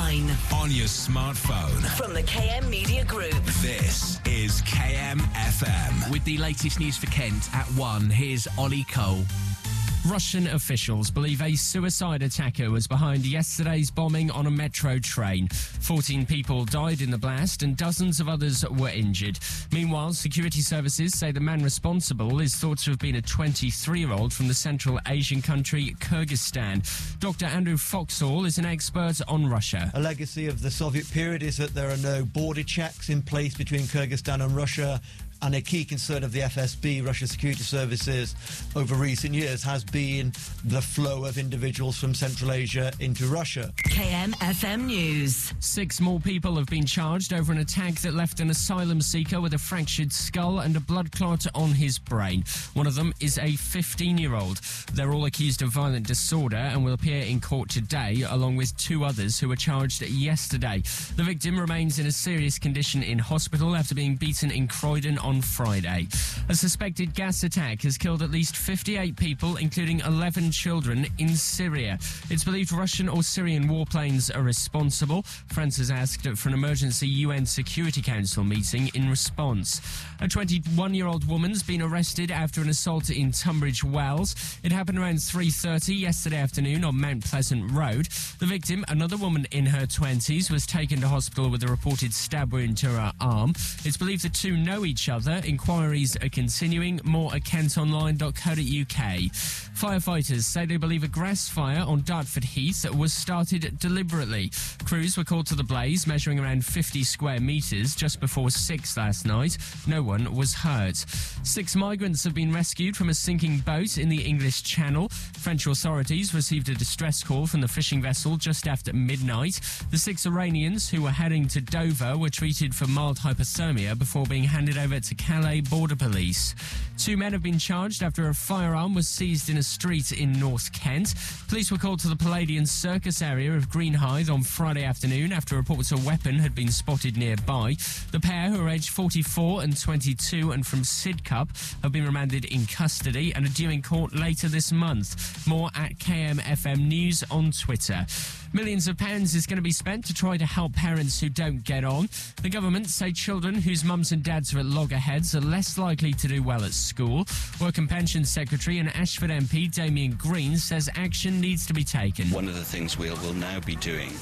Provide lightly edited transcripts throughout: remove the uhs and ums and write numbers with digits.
online. On your smartphone. From the KM Media Group. This is KM FM. With the latest news for Kent at 1, here's Ollie Cole. Russian officials believe a suicide attacker was behind yesterday's bombing on a metro train. 14 people died in the blast and dozens of others were injured. Meanwhile, security services say the man responsible is thought to have been a 23-year-old from the Central Asian country Kyrgyzstan. Dr. Andrew Foxall is an expert on Russia. A legacy of the Soviet period is that there are no border checks in place between Kyrgyzstan and Russia. And a key concern of the FSB, Russia Security Services, over recent years has been the flow of individuals from Central Asia into Russia. KM FM News. 6 more people have been charged over an attack that left an asylum seeker with a fractured skull and a blood clot on his brain. One of them is a 15-year-old. They're all accused of violent disorder and will appear in court today, along with 2 others who were charged yesterday. The victim remains in a serious condition in hospital after being beaten in Croydon on Friday. A suspected gas attack has killed at least 58 people, including 11 children, in Syria. It's believed Russian or Syrian warplanes are responsible. France has asked for an emergency UN Security Council meeting in response. A 21-year-old woman's been arrested after an assault in Tunbridge Wells. It happened around 3:30 yesterday afternoon on Mount Pleasant Road. The victim, another woman in her 20s, was taken to hospital with a reported stab wound to her arm. It's believed the two know each other. Inquiries are continuing. More at kentonline.co.uk. Firefighters say they believe a grass fire on Dartford Heath was started deliberately. Crews were called to the blaze, measuring around 50 square metres, just before 6 last night. No one was hurt. 6 migrants have been rescued from a sinking boat in the English Channel. French authorities received a distress call from the fishing vessel just after midnight. The 6 Iranians who were heading to Dover were treated for mild hypothermia before being handed over to Calais Border Police. 2 men have been charged after a firearm was seized in a street in North Kent. Police were called to the Palladian Circus area of Greenhithe on Friday afternoon after reports a weapon had been spotted nearby. The pair, who are aged 44 and 22 and from Sidcup, have been remanded in custody and are due in court later this month. More at KMFM News on Twitter. Millions of pounds is going to be spent to try to help parents who don't get on. The government say children whose mums and dads are at loggerheads are less likely to do well at school. Work and Pensions Secretary and Ashford MP Damien Green says action needs to be taken. One of the things we'll now be doing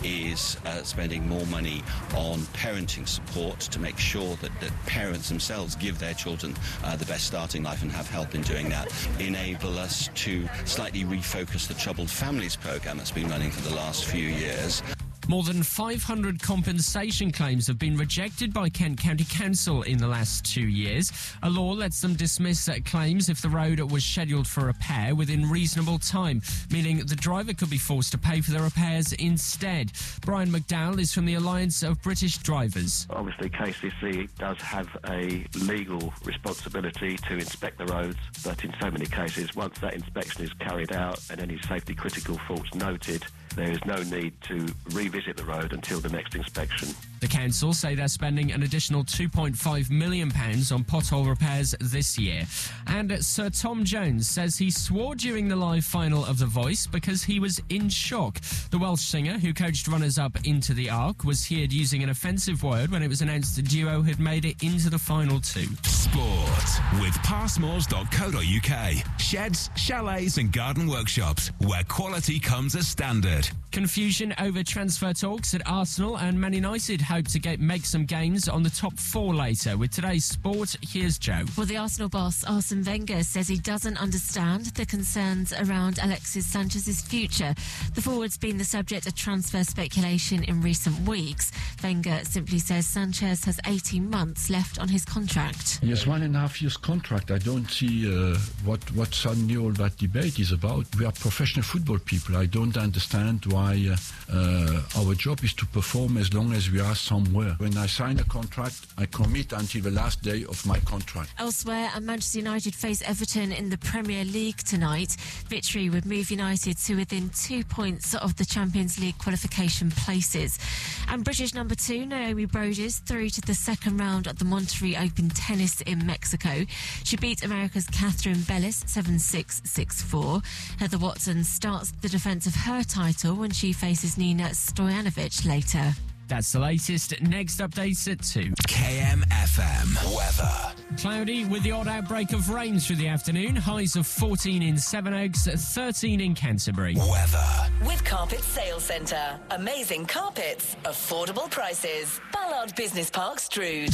is spending more money on parenting support to make sure that parents themselves give their children the best starting life and have help in doing that. Enable us to slightly refocus the Troubled Families programme that's been running for the last few years. More than 500 compensation claims have been rejected by Kent County Council in the last 2 years. A law lets them dismiss claims if the road was scheduled for repair within reasonable time, meaning the driver could be forced to pay for the repairs instead. Brian McDowell is from the Alliance of British Drivers. Obviously, KCC does have a legal responsibility to inspect the roads, but in so many cases, once that inspection is carried out and any safety critical faults noted, there is no need to revisit the road until the next inspection. The council say they're spending an additional £2.5 million on pothole repairs this year. And Sir Tom Jones says he swore during the live final of The Voice because he was in shock. The Welsh singer, who coached runners-up Into the Ark, was heard using an offensive word when it was announced the duo had made it into the final 2. Sport with Passmores.co.uk. Sheds, chalets and garden workshops where quality comes as standard. Confusion over transfer talks at Arsenal, and Man United hope to make some gains on the top 4 later. With today's sport, here's Joe. Well, the Arsenal boss, Arsene Wenger, says he doesn't understand the concerns around Alexis Sanchez's future. The forward's been the subject of transfer speculation in recent weeks. Wenger simply says Sanchez has 18 months left on his contract. Yes, 1.5 years contract. I don't see what suddenly all that debate is about. We are professional football people. I don't understand why our job is to perform as long as we are somewhere. When I sign a contract, I commit until the last day of my contract. Elsewhere, and Manchester United face Everton in the Premier League tonight. Victory would move United to within 2 points of the Champions League qualification places. And British number 2, Naomi Brodie's through to the second round at the Monterrey Open Tennis in Mexico. She beat America's Catherine Bellis 7-6, 6-4. Heather Watson starts the defence of her title when she faces Nina Stojanovic later. That's the latest. Next updates at 2. KMFM weather. Cloudy with the odd outbreak of rain through the afternoon. Highs of 14 in Sevenoaks, 13 in Canterbury. Weather. With Carpet Sales Centre. Amazing carpets, affordable prices. Ballard Business Park, Strood.